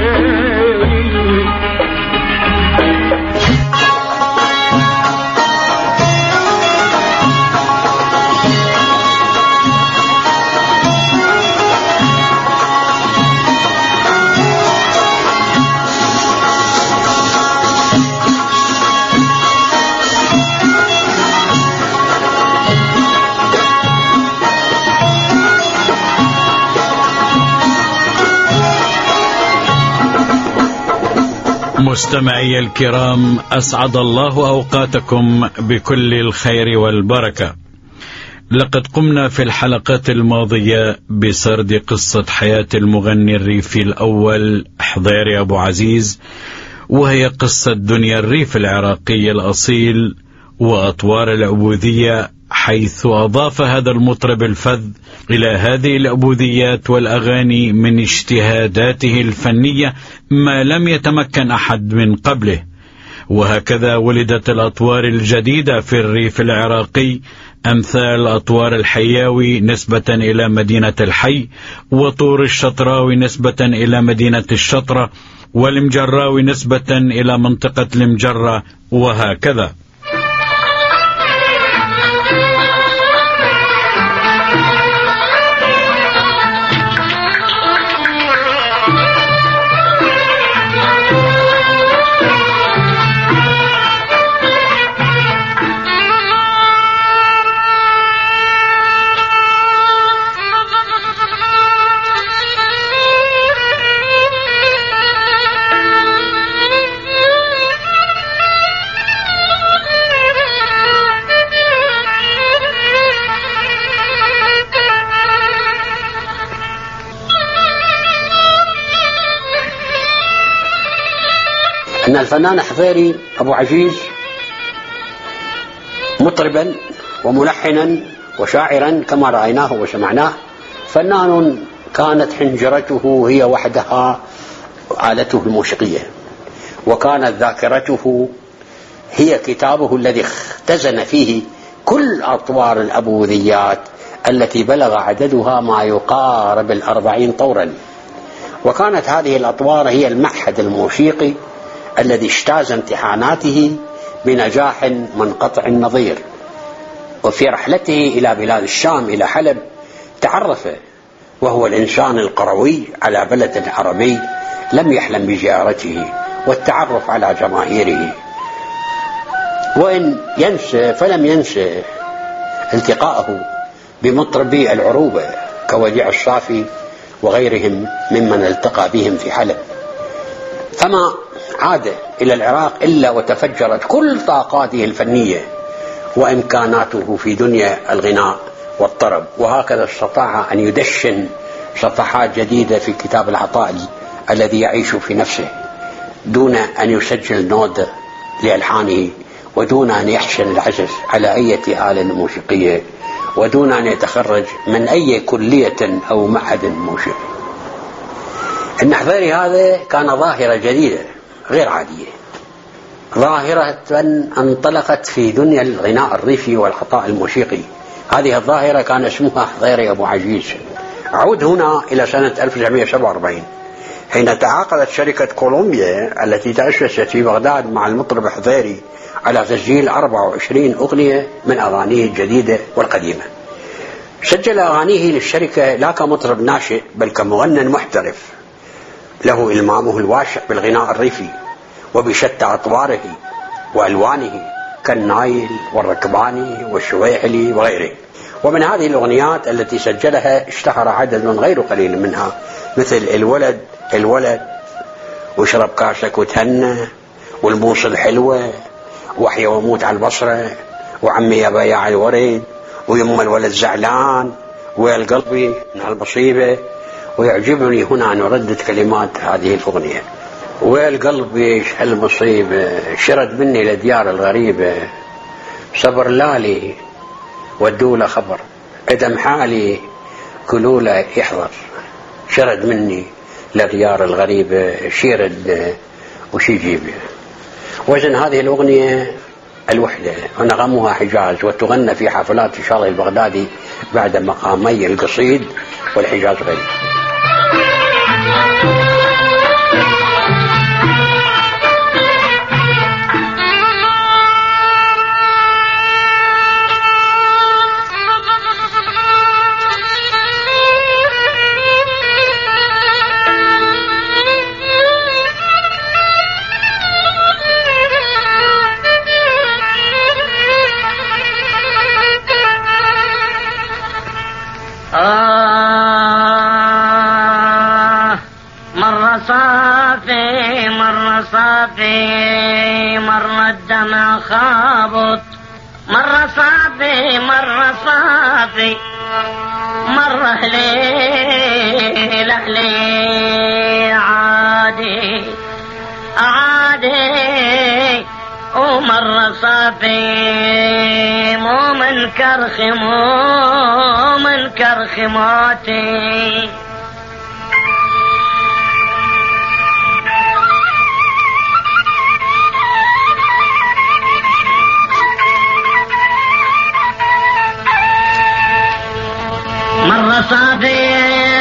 مستمعي الكرام، أسعد الله أوقاتكم بكل الخير والبركة. لقد قمنا في الحلقات الماضية بسرد قصة حياة المغني الريفي الأول حضيري أبو عزيز، وهي قصة دنيا الريف العراقي الأصيل وأطوار العبودية، حيث أضاف هذا المطرب الفذ إلى هذه العبوديات والأغاني من اجتهاداته الفنية ما لم يتمكن أحد من قبله. وهكذا ولدت الأطوار الجديدة في الريف العراقي، أمثال أطوار الحياوي نسبة إلى مدينة الحي، وطور الشطراوي نسبة إلى مدينة الشطرة، والمجراوي نسبة إلى منطقة المجرة، وهكذا. أن الفنان حضيري أبو عزيز مطربا وملحنا وشاعرا كما رأيناه وسمعناه، فنان كانت حنجرته هي وحدها آلته الموسيقية، وكانت ذاكرته هي كتابه الذي اختزن فيه كل أطوار الأبوذيات التي بلغ عددها ما يقارب 40 طورا. وكانت هذه الأطوار هي المعهد الموسيقي الذي اجتاز امتحاناته بنجاح منقطع النظير. وفي رحلته إلى بلاد الشام إلى حلب تعرف وهو الإنسان القروي على بلد عربي لم يحلم بزيارته والتعرف على جماهيره، وإن ينسى فلم ينسى التقاءه بمطربي العروبة كوديع الصافي وغيرهم ممن التقى بهم في حلب. فما عاد إلى العراق إلا وتفجرت كل طاقاته الفنية وإمكاناته في دنيا الغناء والطرب، وهكذا استطاع أن يدشن صفحات جديدة في كتاب العطاء الذي يعيش في نفسه دون أن يسجل نود لألحانه، ودون أن يحسن العزف على أي آلة موسيقية، ودون أن يتخرج من أي كلية أو معهد موسيقي. النحذري هذا كان ظاهرة جديدة غير عادية، ظاهرة انطلقت في دنيا الغناء الريفي والعطاء الموسيقي. هذه الظاهرة كان اسمها حضيري أبو عزيز. عود هنا إلى سنة 1947 حين تعاقدت شركة كولومبيا التي تأسست في بغداد مع المطرب حضيري على تسجيل 24 أغنية من أغانيه الجديدة والقديمة. سجل أغانيه للشركة لا كمطرب ناشئ بل كمغنى محترف له إلمامه الواسع بالغناء الريفي وبشتى أطواره وألوانه كالنايل والركباني والشويحلي وغيره. ومن هذه الأغنيات التي سجلها اشتهر عدد غير قليل منها مثل الولد واشرب كاسك وتهنى، والموس الحلوة، وحيا وموت على البصرة، وعمي يا بياع الورد، ويما الولد زعلان، ويا قلبي من هالمصيبة. ويعجبني هنا أن أردد كلمات هذه الأغنية: ويا قلبي ايش هالمصيبة، شرد مني لديار الغريبة، صبر لالي ودوله خبر، ادم حالي كلوله يحضر، شرد مني لديار الغريبة، شيرد وش يجيب. وزن هذه الأغنية الوحدة ونغمها حجاز، وتغنى في حفلات الشاطئ البغدادي بعد مقامي القصيد والحجاز غير. مرة الدمع خابط، مرة صافي مرة صافي، مرة ليل أهلي عادي عادي، ومرة صافي مو من كرخي مو من كرخماتي. مرة صافي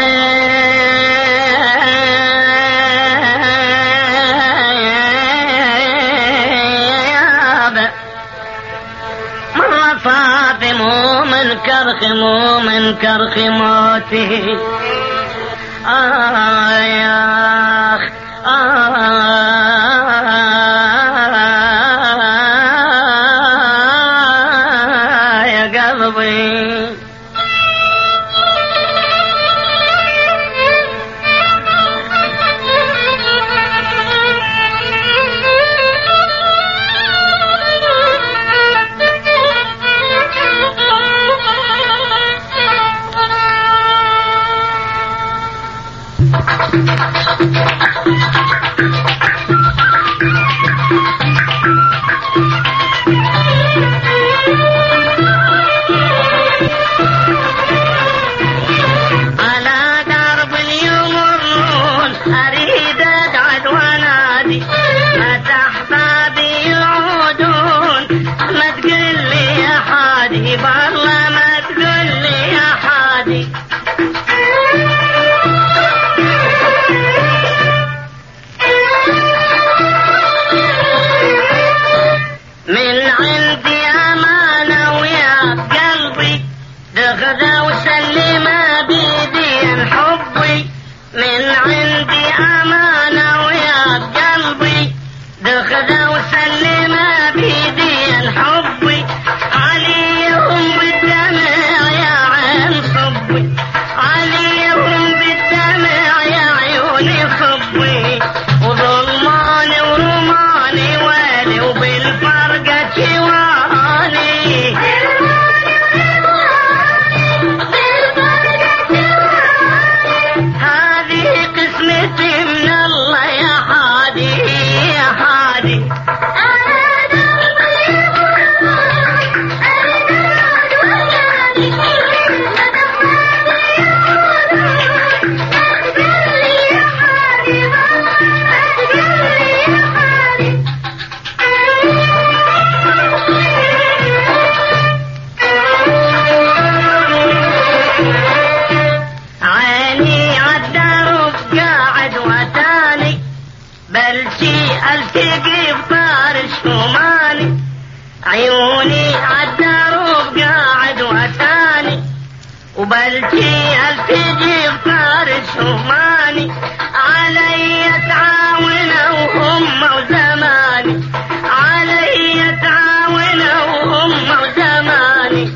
مرة صافي مو من كرخي مو من كرخماتي. ياخ يا قلبي.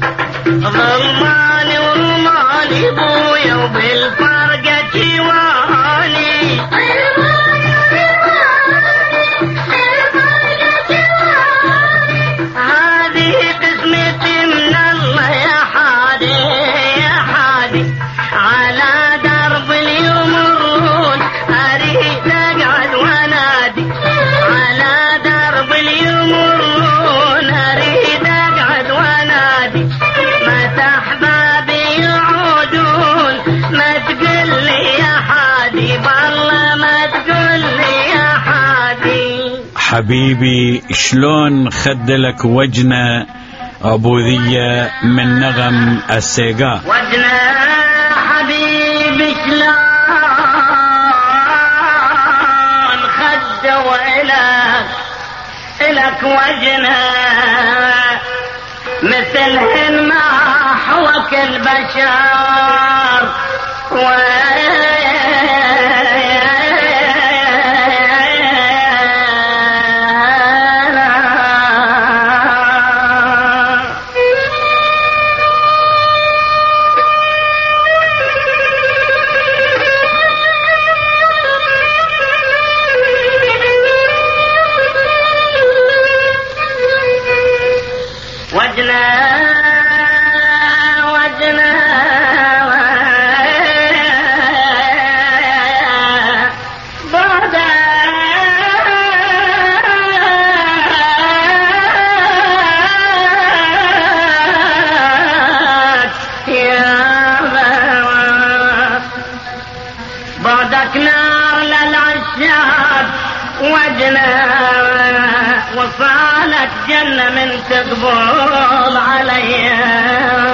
ظلماني ورماني بويا وبالفرقة جواني. حبيبي شلون خدلك وجنة عبودية من نغم السيقا. وجنة حبيبي شلون خد وإلك وجنة مثلهن ما حوك البشر وصالت جنة من تقبل عليها.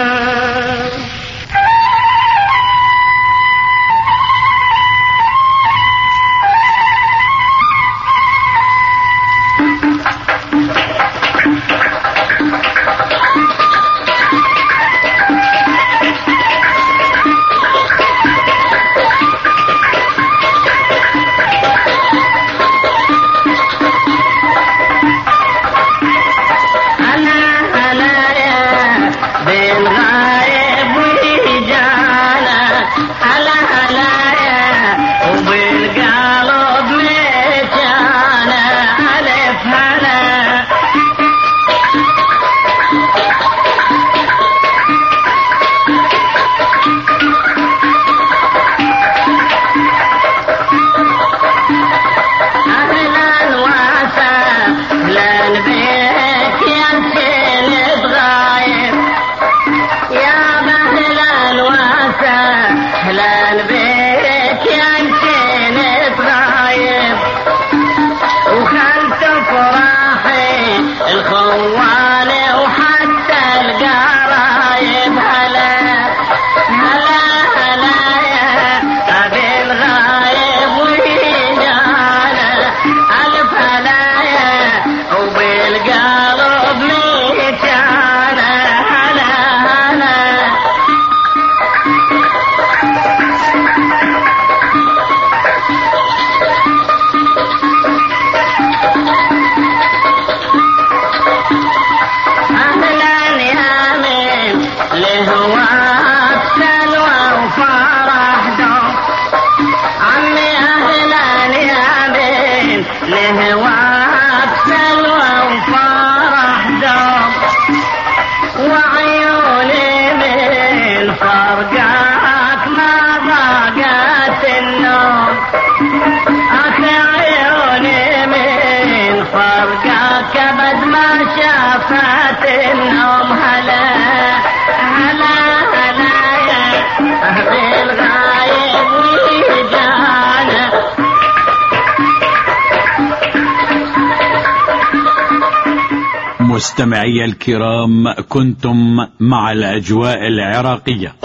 مستمعي الكرام، كنتم مع الأجواء العراقية.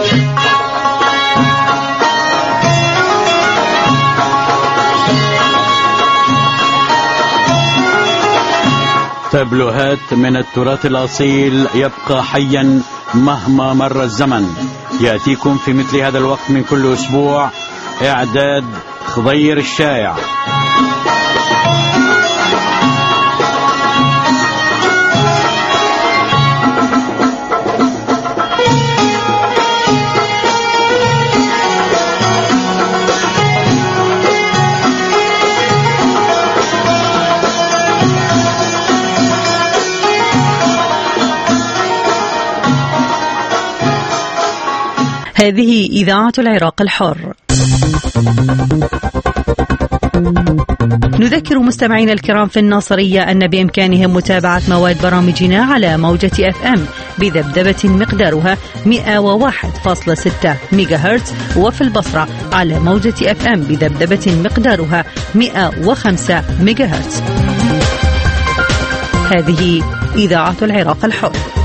تابلوهات من التراث الأصيل يبقى حيا مهما مر الزمن. يأتيكم في مثل هذا الوقت من كل أسبوع. إعداد خضير الشايع. هذه إذاعة العراق الحر. نذكر مستمعينا الكرام في الناصرية أن بإمكانهم متابعة مواد برامجنا على موجة FM بذبذبة مقدارها 101.6 ميجاهرتز، وفي البصرة على موجة FM بذبذبة مقدارها 105 ميجاهرتز. هذه إذاعة العراق الحر.